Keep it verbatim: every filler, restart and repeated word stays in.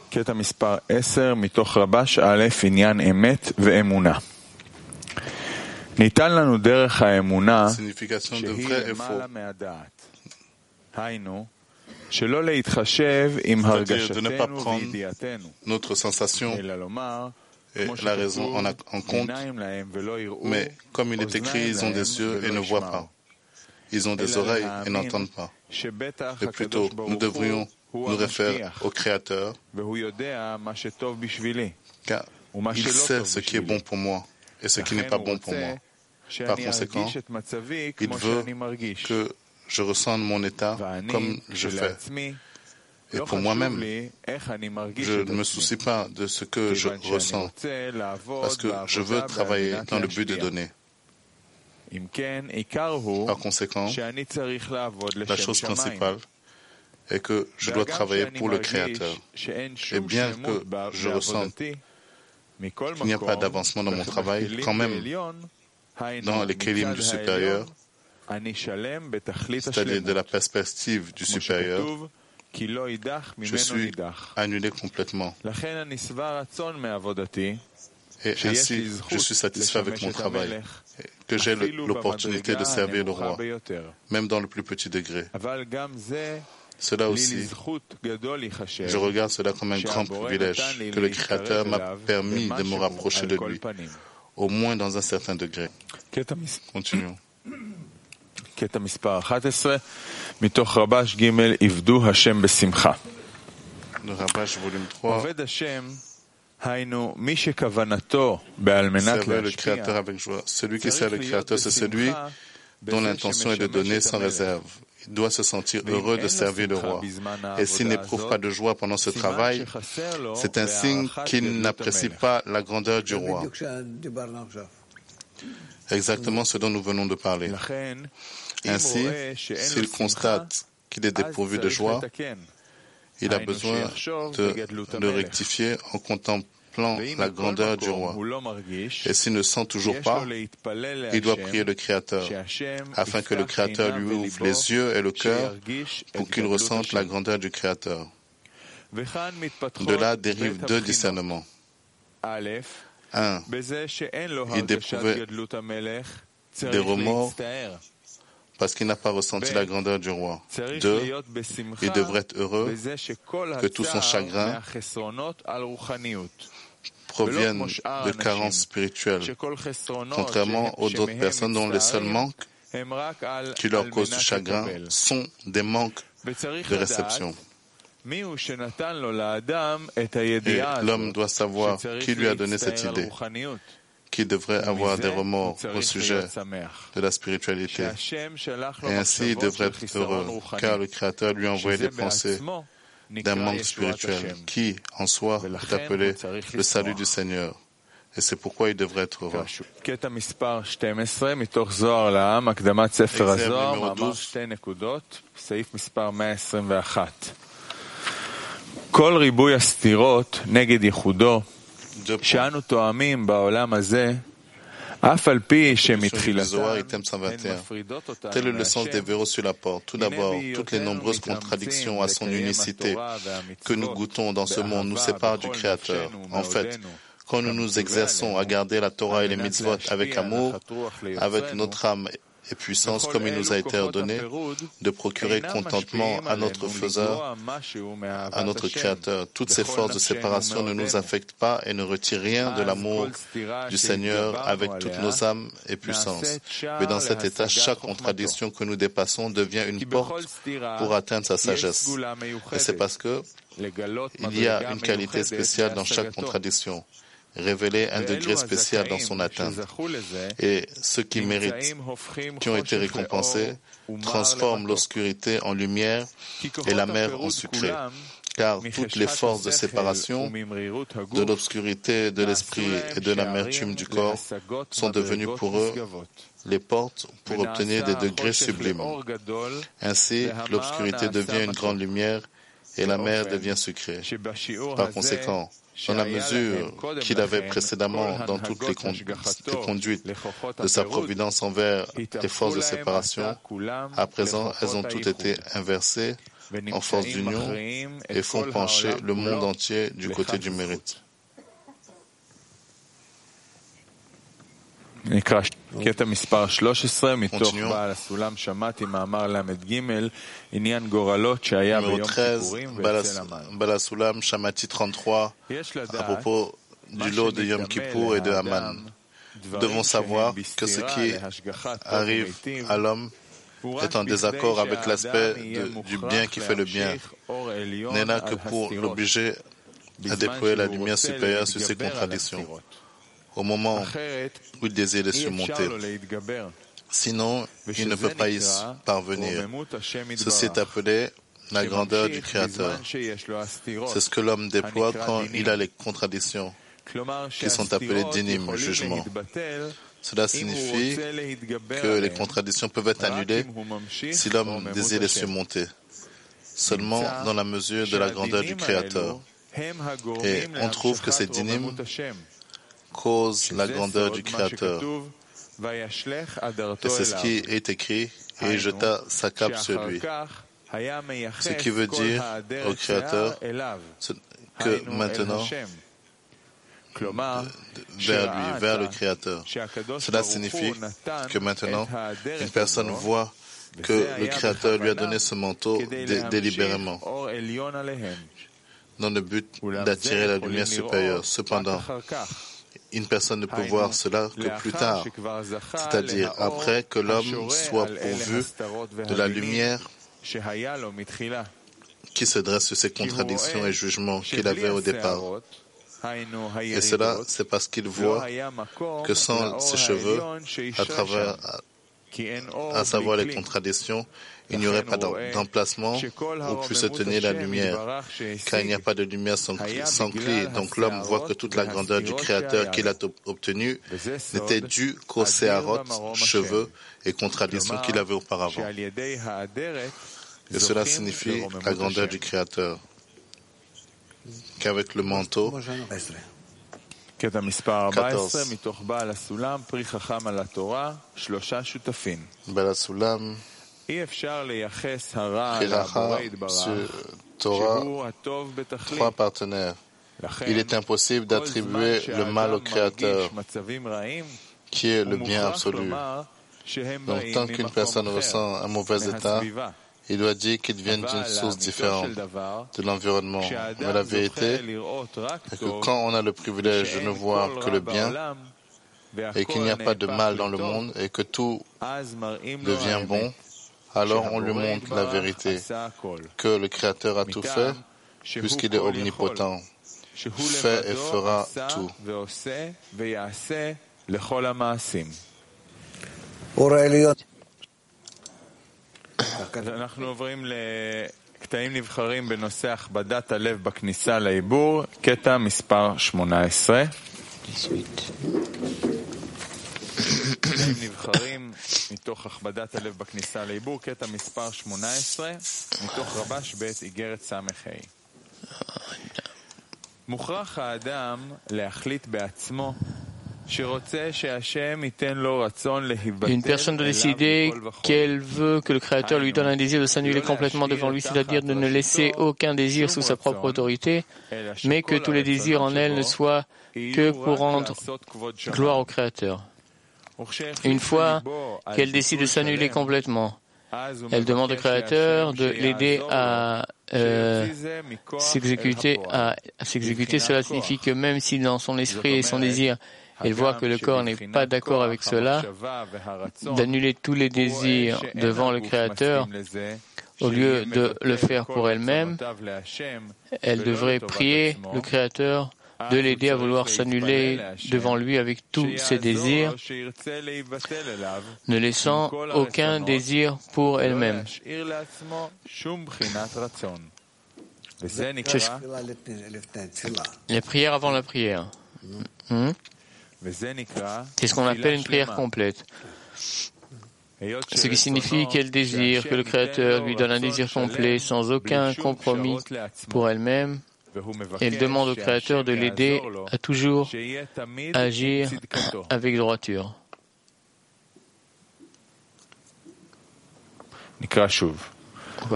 קטע מספר עשר מתוך רבש א' עניין אמת ואמונה. ניתן לנו דרך האמונה שהיא למעלה מהדעת. היינו, שלא להתחשב עם הרגשתנו וידיעתנו, אלא לומר, la raison en, a, en compte, mais comme il est écrit, ils ont des yeux et ne voient pas. Ils ont des oreilles et n'entendent pas. Et plutôt, nous devrions nous référer au Créateur, car il sait ce qui est bon pour moi et ce qui n'est pas bon pour moi. Par conséquent, il veut que je ressente mon état comme je fais. Et pour moi-même, je ne me soucie pas de ce que je ressens, parce que je veux travailler dans le but de donner. Par conséquent, la chose principale est que je dois travailler pour le Créateur. Et bien que je ressente qu'il n'y a pas d'avancement dans mon travail, quand même, dans les kélim du supérieur, c'est-à-dire de la perspective du supérieur, je suis annulé complètement. Et ainsi, je suis satisfait avec mon travail, que j'ai l'opportunité de servir le roi, même dans le plus petit degré. Cela aussi, je regarde cela comme un grand privilège, que le Créateur m'a permis de me rapprocher de lui, au moins dans un certain degré. Continuons. קטע מספר אחת עשרה, מתוך רבש ג' עבדו השם בשמחה. עובד השם, היינו מי שכוונתו בעל מנת להשפיע. Celui qui sert le Créateur, c'est celui dont l'intention est de donner sans réserve. Il doit se sentir heureux de servir le roi. Et s'il n'éprouve pas de joie pendant ce travail, c'est un signe qu'il n'apprécie pas la grandeur du roi. Exactement ce dont nous venons de parler. Ainsi, s'il constate qu'il est dépourvu de joie, il a besoin de le rectifier en contemplant la grandeur du roi. Et s'il ne sent toujours pas, il doit prier le Créateur, afin que le Créateur lui ouvre les yeux et le cœur pour qu'il ressente la grandeur du Créateur. De là dérivent deux discernements. Un, il déprouvait des remords parce qu'il n'a pas ressenti la grandeur du roi. Deux, il devrait être heureux que tout son chagrin provienne de carences spirituelles, contrairement aux autres personnes dont les seuls manques qui leur causent du chagrin sont des manques de réception. Et l'homme doit savoir qui lui a donné cette idée, qu'il devrait avoir des remords au sujet de la spiritualité. Et ainsi, il devrait être heureux, car le Créateur lui a envoyé des pensées d'un manque spirituel, qui, en soi, est appelé le salut du Seigneur. Et c'est pourquoi il devrait être heureux. קטע מספר שתים עשרה, מתוך זוהר לעם, הקדמת ספר הזוהר, מאמר שתי נקודות, סעיף מספר מאה עשרים ואחת. כל ריבוי הסתירות נגד ייחודו, שאנו תואמים בעולם הזה, אף על פי שמתחילתה הן מפרידות אותנו. Tel est le sens des verrous sur la porte. Tout d'abord, toutes les nombreuses contradictions à son unicité que nous goûtons dans ce monde nous séparent du Créateur. En fait, quand nous nous exerçons à garder la Torah et les mitzvot avec amour, avec notre âme et puissance, comme il nous a été ordonné, de procurer contentement à notre faiseur, à notre Créateur. Toutes ces forces de séparation ne nous affectent pas et ne retirent rien de l'amour du Seigneur avec toutes nos âmes et puissances. Mais dans cet état, chaque contradiction que nous dépassons devient une porte pour atteindre sa sagesse. Et c'est parce que il y a une qualité spéciale dans chaque contradiction, révéler un degré spécial dans son atteinte. Et ceux qui méritent, qui ont été récompensés, transforment l'obscurité en lumière et la mer en sucré. Car toutes les forces de séparation de l'obscurité de l'esprit et de l'amertume du corps sont devenues pour eux les portes pour obtenir des degrés sublimes. Ainsi, l'obscurité devient une grande lumière et la mer devient sucrée. Par conséquent, dans la mesure qu'il avait précédemment dans toutes les, con- les conduites de sa providence envers les forces de séparation, à présent elles ont toutes été inversées en force d'union et font pencher le monde entier du côté du mérite. קטע מספר שלוש עשרה, מתוך בעל הסולם שמעתי מאמר למ"ג, עניין גורלות שהיה ביום כיפורים ואצל המן. בעל הסולם שמעתי trente-trois à propos du lot de Yom Kippour et de Haman. Nous devons savoir que ce qui arrive à l'homme est en désaccord avec l'aspect du bien qui fait le bien, n'est là que pour l'obliger à déployer la lumière supérieure sur ses contradictions, au moment où il désire les surmonter. Sinon, il ne peut pas y parvenir. Ceci est appelé la grandeur du Créateur. C'est ce que l'homme déploie quand il a les contradictions, qui sont appelées dinim, jugement. Cela signifie que les contradictions peuvent être annulées si l'homme désire les surmonter, seulement dans la mesure de la grandeur du Créateur. Et on trouve que ces dinim causent la grandeur du Créateur. Et c'est ce qui est écrit, et il jeta sa cape sur lui. Ce qui veut dire au Créateur que maintenant, vers lui, vers le Créateur. Cela signifie que maintenant, une personne voit que le Créateur lui a donné ce manteau dé- délibérément, dans le but d'attirer la lumière supérieure. Cependant, une personne ne peut voir cela que plus tard, c'est-à-dire après que l'homme soit pourvu de la lumière qui se dresse sur ses contradictions et jugements qu'il avait au départ. Et cela, c'est parce qu'il voit que sans ses cheveux, à travers, à savoir les contradictions, il n'y aurait pas d'emplacement où puisse se tenir la lumière, car il n'y a pas de lumière sans, sans clé. Donc l'homme voit que toute la grandeur du Créateur qu'il a obtenue n'était due qu'aux séharot, cheveux et contradictions qu'il avait auparavant. Et cela signifie la grandeur du Créateur, qu'avec le manteau, קטע מספר ארבע עשרה, מתוך בעל הסולם, פרי חכם על התורה, שלושה שותפים. בעל הסולם, אי אפשר לייחס הרע לבורא יתברך, שהוא הטוב בתכלית. trois partenaires. Il est impossible d'attribuer le mal au Créateur, qui est le bien absolu. Donc, tant qu'une personne ressent un mauvais état, il doit dire qu'ils viennent d'une source différente de l'environnement. Mais la vérité est que quand on a le privilège de ne voir que le bien et qu'il n'y a pas de mal dans le monde et que tout devient bon, alors on lui montre la vérité, que le Créateur a tout fait puisqu'il est omnipotent, fait et fera tout. אנחנו עוברים לקטעים נבחרים בנושא הכבדת הלב בכניסה לעיבור, קטע מספר שמונה עשרה. קטעים נבחרים מתוך הכבדת הלב בכניסה לעיבור, קטע מספר שמונה עשרה, מתוך רבש בית איגרת סמ"ה. מוכרח האדם להחליט בעצמו Une personne doit décider qu'elle veut que le Créateur lui donne un désir de s'annuler complètement devant lui, c'est-à-dire de ne laisser aucun désir sous sa propre autorité, mais que tous les désirs en elle ne soient que pour rendre gloire au Créateur. Une fois qu'elle décide de s'annuler complètement, elle demande au Créateur de l'aider à euh, s'exécuter. À, à s'exécuter. Cela signifie que même si dans son esprit et son désir, elle voit que le corps n'est pas d'accord avec cela, d'annuler tous les désirs devant le Créateur, au lieu de le faire pour elle-même, elle devrait prier le Créateur de l'aider à vouloir s'annuler devant lui avec tous ses désirs, ne laissant aucun désir pour elle-même. Les prières avant la prière. Hmm? C'est ce qu'on appelle une prière complète. Ce qui signifie qu'elle désire que le Créateur lui donne un désir complet sans aucun compromis pour elle-même. Elle demande au Créateur de l'aider à toujours agir avec droiture.